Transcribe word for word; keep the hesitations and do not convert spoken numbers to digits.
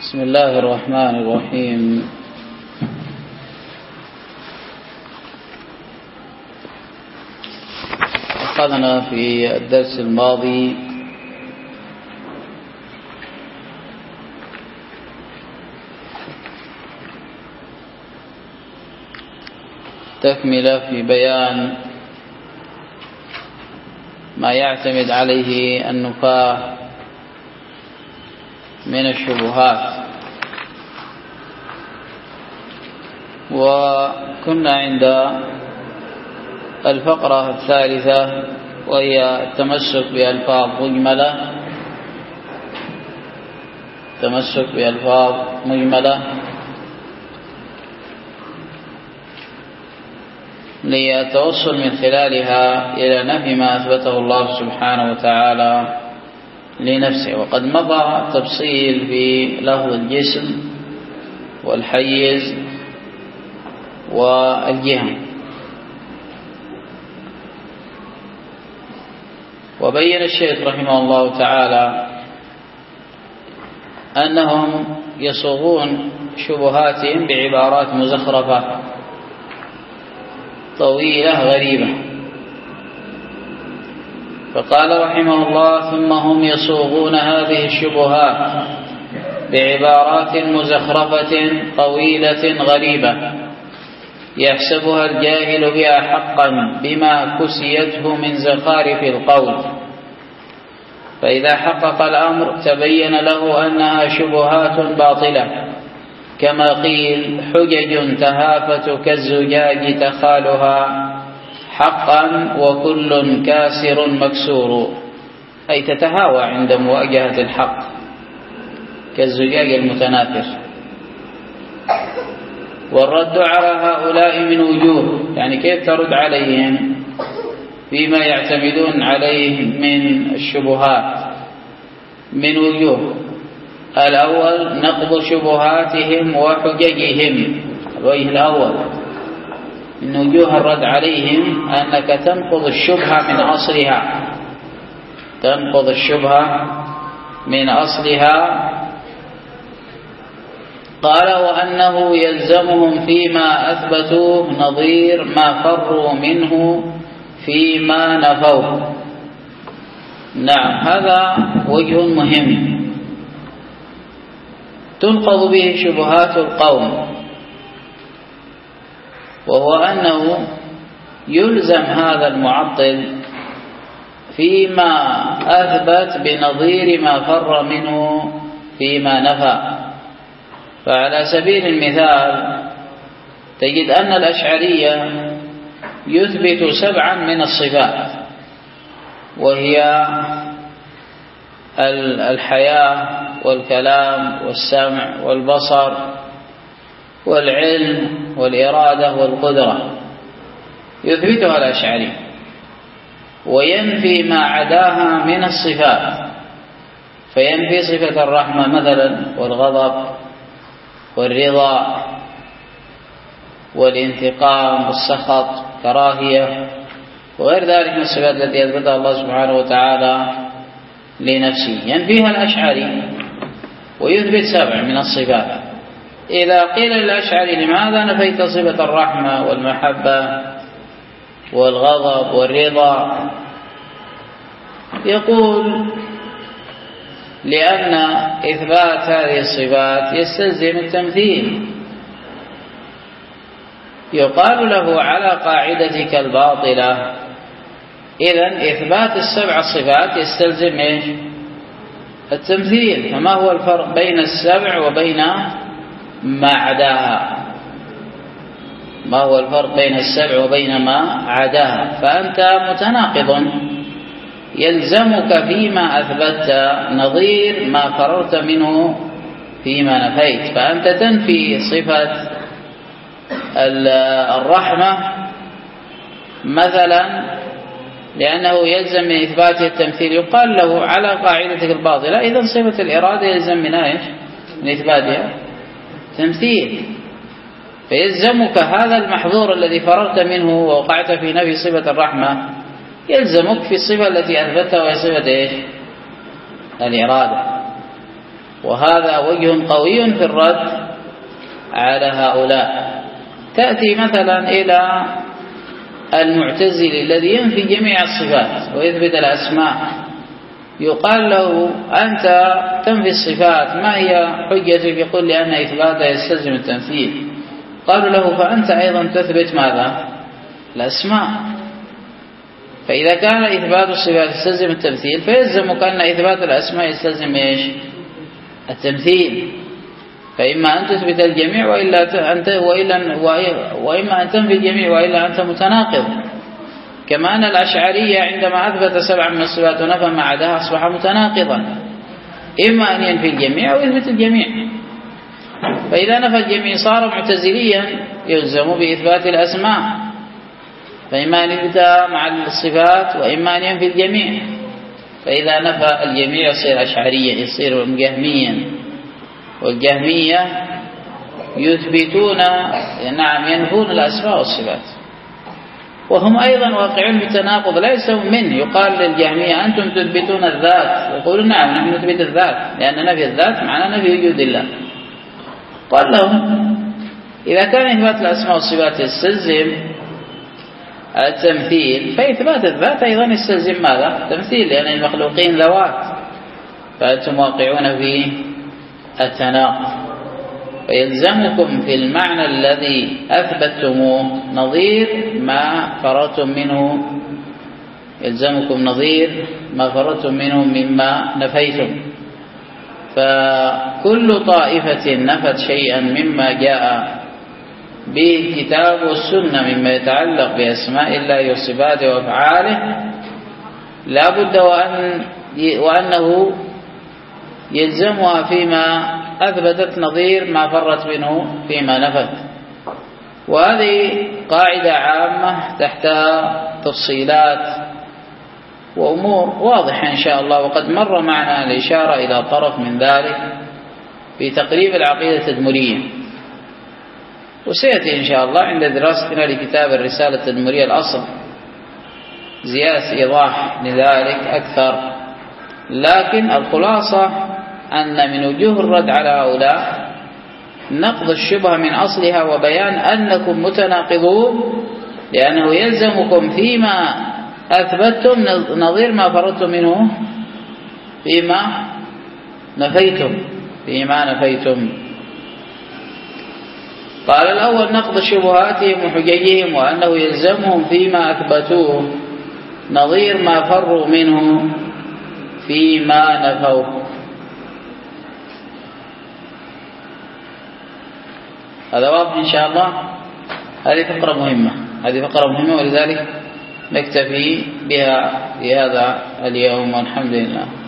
بسم الله الرحمن الرحيم. أخذنا في الدرس الماضي تكملة في بيان ما يعتمد عليه النفاة من الشبهات، وكنا عند الفقرة الثالثة وهي التمسك بألفاظ مجملة التمسك بألفاظ مجملة للتوصل من خلالها إلى نفي ما أثبته الله سبحانه وتعالى لنفسه. وقد مضى تفصيل في لفظ الجسم والحيز والجهة، وبين الشيخ رحمه الله تعالى أنهم يصوغون شبهاتهم بعبارات مزخرفة طويلة غريبة، فقال رحمه الله: ثم هم يصوغون هذه الشبهات بعبارات مزخرفة طويلة غريبة يحسبها الجاهل بها حقا بما كسيته من زخارف القول، فإذا حقق الأمر تبين له أنها شبهات باطلة، كما قيل: حجج تهافت كالزجاج تخالها حقا وكل كاسر مكسور، أي تتهاوى عند مواجهة الحق كالزجاج المتناثر. والرد على هؤلاء من وجوه، يعني كيف ترد عليهم فيما يعتمدون عليه من الشبهات؟ من وجوه: الأول نقض شبهاتهم وحججهم. الوجه الأول من وجوه الرد عليهم أنك تنقض الشبهة من أصلها تنقض الشبهة من أصلها. قال: وأنه يلزمهم فيما أثبتوه نظير ما فروا منه فيما نفوه. نعم، هذا وجه مهم تنقض به شبهات القوم، وهو أنه يلزم هذا المعطل فيما أثبت بنظير ما فر منه فيما نفى. فعلى سبيل المثال تجد أن الأشعرية يثبت سبعا من الصفات، وهي الحياة والكلام والسمع والبصر والعلم والإرادة والقدرة، يثبتها الأشعري، وينفي ما عداها من الصفات، فينفي صفة الرحمة مثلا والغضب والرضا والانتقام والسخط كراهية وغير ذلك من الصفات التي أثبتها الله سبحانه وتعالى لنفسه، ينفيها الأشعري ويثبت سبع من الصفات. إذا قيل للأشعري: لماذا نفيت صفة الرحمة والمحبة والغضب والرضا؟ يقول: لأن إثبات هذه الصفات يستلزم التمثيل. يقال له: على قاعدتك الباطلة، إذن إثبات السبع الصفات يستلزم إيش؟ التمثيل. فما هو الفرق بين السبع وبين ما عداها؟ ما هو الفرق بين السبع وبين ما عداها؟ فأنت متناقض، يلزمك فيما أثبتت نظير ما فررت منه فيما نفيت. فأنت تنفي صفة الرحمة مثلا لأنه يلزم من إثباته التمثيل، يقال له: على قاعدتك الباطلة، إذن صفة الإرادة يلزم من إيش؟ من إثباتها تمثيل. فيلزمك هذا المحظور الذي فررت منه ووقعت في نفي صفة الرحمة، يلزمك في الصفة التي أثبتها وهي صفة إيش؟ الإرادة. وهذا وجه قوي في الرد على هؤلاء. تأتي مثلا إلى المعتزلي الذي ينفي جميع الصفات ويثبت الأسماء، يقال له أنت تنفي الصفات، ما هي حجتك؟ يقول لأن إثباتها يستلزم التمثيل. قالوا له فأنت أيضا تثبت ماذا؟ الأسماء. فإذا كان إثبات الصفات يستلزم التمثيل فيلزمك أن إثبات الأسماء يستلزم إيش؟ التمثيل. فإما أن تثبت الجميع وإلا أنت وإلا وإما أن تنفي الجميع وإلا أنت متناقض. كما أن الأشعرية عندما أثبت سبعا من الصفات ونفى ما عداها أصبح متناقضا، إما أن ينفي الجميع أو يثبت الجميع. فإذا نفى الجميع صار معتزليا يلزم بإثبات الأسماء، فإما أن يبدأ مع الصفات وإما أن ينفي الجميع. فإذا نفى الجميع يصير أشعريا، يصير جهميا. والجهمية يثبتون نعم ينفون الأسماء والصفات، وهم أيضا واقعون بالتناقض ليس منه. يقال للجهمية أنتم تثبتون الذات، يقولون نعم نحن نثبت الذات لأن نفي الذات معناه نفي وجود الله. قال لهم إذا كان إثبات الأسماء والصفات يستلزم التمثيل فإثبات الذات أيضا يستلزم ماذا؟ تمثيل، لأن المخلوقين ذوات، فأنتم واقعون في التناقض. فيلزمكم في المعنى الذي أثبتتموه نظير ما فررتم منه، يلزمكم نظير ما فررتم منه مما نفيتم. فكل طائفة نفت شيئا مما جاء به الكتاب والسنة مما يتعلق بأسماء الله وصفاته وأفعاله لا بد وأن وأنه يلزمها فيما أثبتت نظير ما فرت منه فيما نفت. وهذه قاعدة عامة تحتها تفصيلات وأمور واضحة إن شاء الله، وقد مر معنا الإشارة إلى طرف من ذلك في تقريب العقيدة التدمرية، وسيأتي إن شاء الله عند دراستنا لكتاب الرسالة التدمرية الأصل زيادة إيضاح لذلك أكثر. لكن الخلاصة أن من وجوه الرد على هؤلاء نقض الشبهة من أصلها وبيان أنكم متناقضون، لأنه يلزمكم فيما أثبتتم نظير ما فرضتم منه فيما نفيتم فيما نفيتم. قال الأول نقض شبهاتهم وحججهم، وأنه يلزمهم فيما أثبتوه نظير ما فروا منه فيما نفوه. هذا واضح إن شاء الله. هذه فقرة مهمة هذه فقرة مهمة ولذلك نكتفي بها في هذا اليوم والحمد لله.